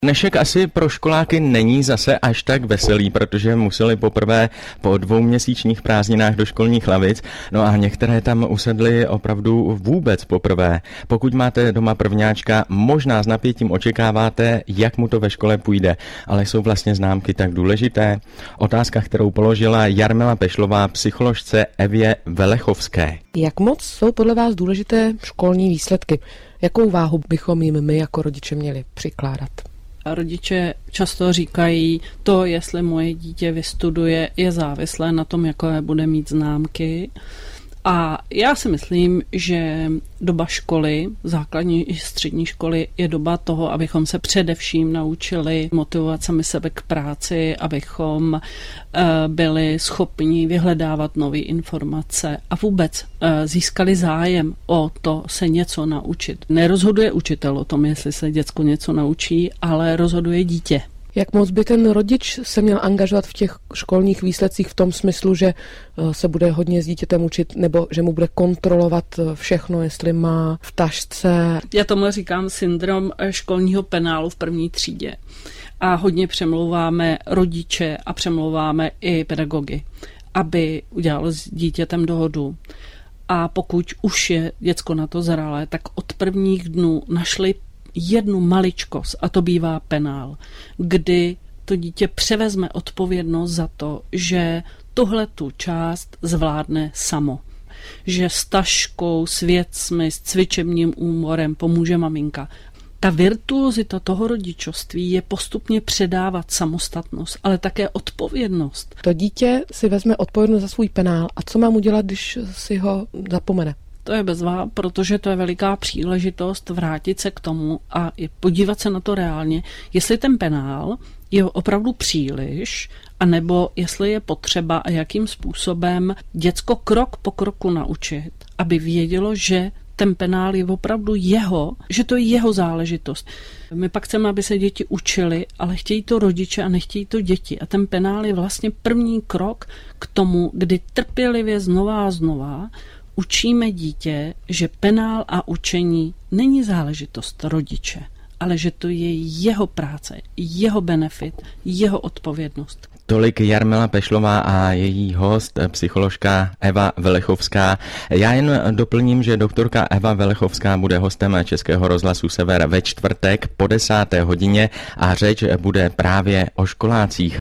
Dnešek asi pro školáky není zase až tak veselý, protože museli poprvé po 2měsíčních prázdninách do školních lavic, no a některé tam usedly opravdu vůbec poprvé. Pokud máte doma prvňáčka, možná s napětím očekáváte, jak mu to ve škole půjde, ale jsou vlastně známky tak důležité? Otázka, kterou položila Jarmila Pešlová psycholožce Evě Velechovské. Jak moc jsou podle vás důležité školní výsledky? Jakou váhu bychom jim my jako rodiče měli přikládat? Rodiče často říkají, to, jestli moje dítě vystuduje, je závislé na tom, jaké bude mít známky. A já si myslím, že doba školy, základní i střední školy, je doba toho, abychom se především naučili motivovat sami sebe k práci, abychom byli schopni vyhledávat nové informace a vůbec získali zájem o to se něco naučit. Nerozhoduje učitel o tom, jestli se děcko něco naučí, ale rozhoduje dítě. Jak moc by ten rodič se měl angažovat v těch školních výsledcích v tom smyslu, že se bude hodně s dítětem učit nebo že mu bude kontrolovat všechno, jestli má v tašce? Já tomu říkám syndrom školního penálu v první třídě. A hodně přemlouváme rodiče a přemlouváme i pedagogy, aby udělalo s dítětem dohodu. A pokud už je děcko na to zralé, tak od prvních dnů našli jednu maličkost, a to bývá penál, kdy to dítě převezme odpovědnost za to, že tuhletu část zvládne samo. Že s taškou, s věcmi, s cvičebním úmorem pomůže maminka. Ta virtuozita toho rodičovství je postupně předávat samostatnost, ale také odpovědnost. To dítě si vezme odpovědnost za svůj penál a co mám udělat, když si ho zapomene? To je bezva, protože to je veliká příležitost vrátit se k tomu a podívat se na to reálně, jestli ten penál je opravdu příliš, anebo jestli je potřeba a jakým způsobem děcko krok po kroku naučit, aby vědělo, že ten penál je opravdu jeho, že to je jeho záležitost. My pak chceme, aby se děti učili, ale chtějí to rodiče a nechtějí to děti. A ten penál je vlastně první krok k tomu, kdy trpělivě znova a znova učíme dítě, že penál a učení není záležitost rodiče, ale že to je jeho práce, jeho benefit, jeho odpovědnost. Tolik Jarmila Pešlová a její host, psycholožka Eva Velechovská. Já jen doplním, že doktorka Eva Velechovská bude hostem Českého rozhlasu Sever ve čtvrtek po 10. hodině a řeč bude právě o školácích.